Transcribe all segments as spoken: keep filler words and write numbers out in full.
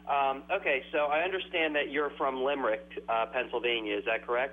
Um, okay, so I understand that you're from Limerick, uh, Pennsylvania. Is that correct?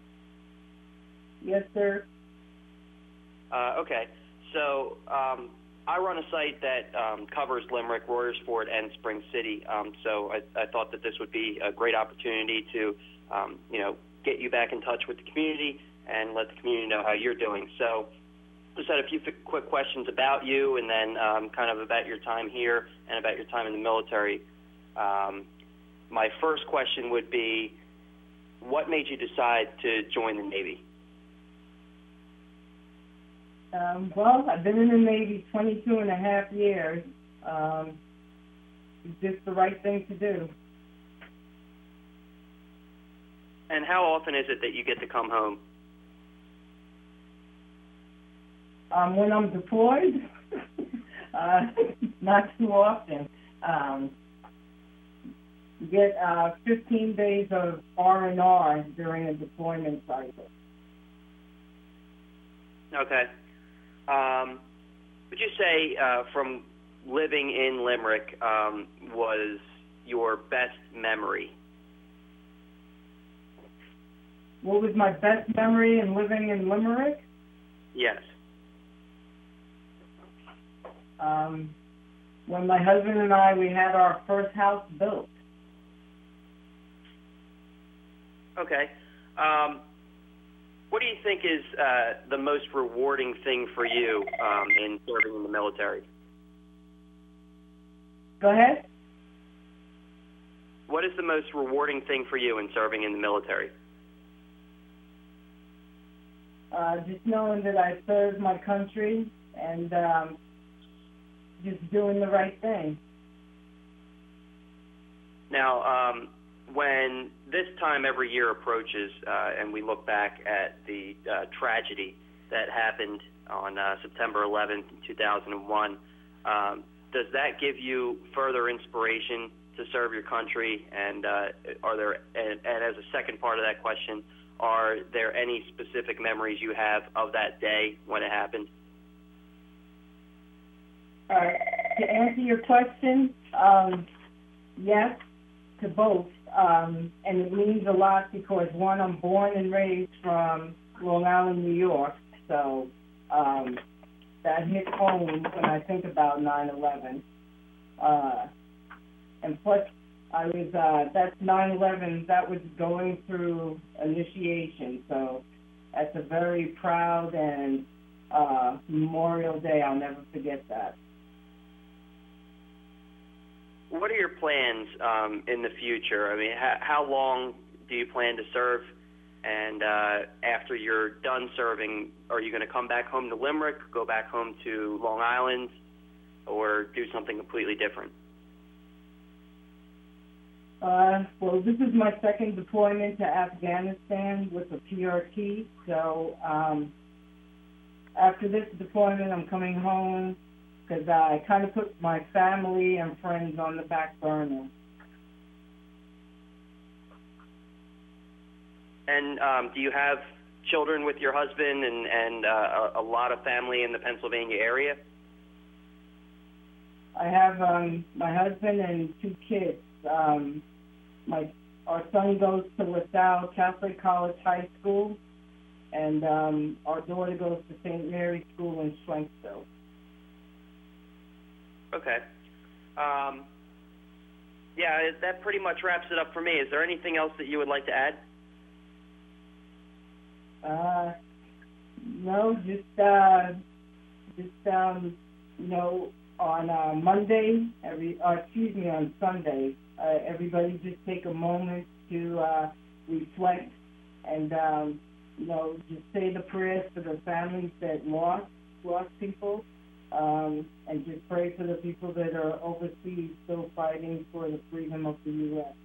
Yes, sir. Uh, okay, so um, I run a site that um, covers Limerick, Royersford, and Spring City. Um, so I, I thought that this would be a great opportunity to, um, you know, get you back in touch with the community and let the community know how you're doing. So just had a few quick questions about you, and then um, kind of about your time here and about your time in the military. Um, my first question would be, what made you decide to join the Navy? Um, well, I've been in the Navy twenty-two and a half years. Um, it's just the right thing to do. And how often is it that you get to come home? Um, when I'm deployed, uh, not too often. Um, you get uh, fifteen days of R and R during a deployment cycle. Okay. Um, would you say uh, from living in Limerick um, was your best memory? What was my best memory in living in Limerick? Yes. Um, when my husband and I, we had our first house built. Okay. Um, what do you think is uh, the most rewarding thing for you um, in serving in the military? Go ahead. What is the most rewarding thing for you in serving in the military? Uh, just knowing that I served my country and um, just doing the right thing. Now, um, when this time every year approaches uh, and we look back at the uh, tragedy that happened on uh, September eleventh, two thousand one, um, does that give you further inspiration to serve your country? And uh, are there, and, and as a second part of that question, are there any specific memories you have of that day when it happened? Uh, to answer your question, um, yes, to both. Um, and it means a lot because, one, I'm born and raised from Long Island, New York, so um, that hits home when I think about nine eleven. Uh, and plus, I was, uh, that's nine eleven, that was going through initiation, so that's a very proud and uh, Memorial Day. I'll never forget that. What are your plans um, in the future? I mean, how, how long do you plan to serve? And uh, after you're done serving, are you going to come back home to Limerick, go back home to Long Island, or do something completely different? Uh, well, this is my second deployment to Afghanistan with the P R T. So um, after this deployment, I'm coming home because uh, I kind of put my family and friends on the back burner. And um, do you have children with your husband and, and uh, a, a lot of family in the Pennsylvania area? I have um, my husband and two kids. Um, my our son goes to LaSalle Catholic College High School, and um, our daughter goes to Saint Mary's School in Schwenksville. Okay. Um, yeah, that pretty much wraps it up for me. Is there anything else that you would like to add? Uh, no, just uh, just um, you know, on uh, Monday, every uh, excuse me, on Sunday, uh, everybody just take a moment to uh, reflect and um, you know, just say the prayers for the families that lost lost people. Um, and just pray for the people that are overseas still fighting for the freedom of the U S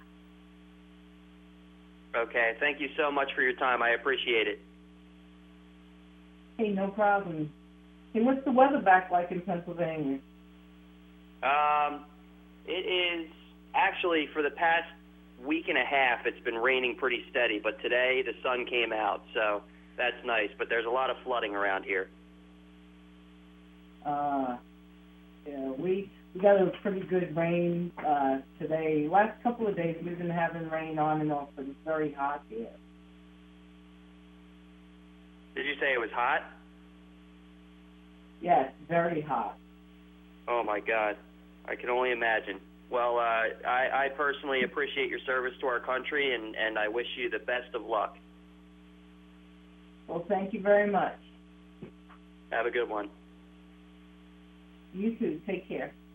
Okay, thank you so much for your time. I appreciate it. Hey, no problem. Hey, what's the weather back like in Pennsylvania? Um, it is actually, for the past week and a half, it's been raining pretty steady, but today the sun came out, so that's nice, but there's a lot of flooding around here. Uh, yeah, we we got a pretty good rain, uh, today. Last couple of days, we've been having rain on and off, but it's very hot here. Did you say it was hot? Yes, very hot. Oh, my God. I can only imagine. Well, uh, I, I personally appreciate your service to our country, and, and I wish you the best of luck. Well, thank you very much. Have a good one. You too. Take care.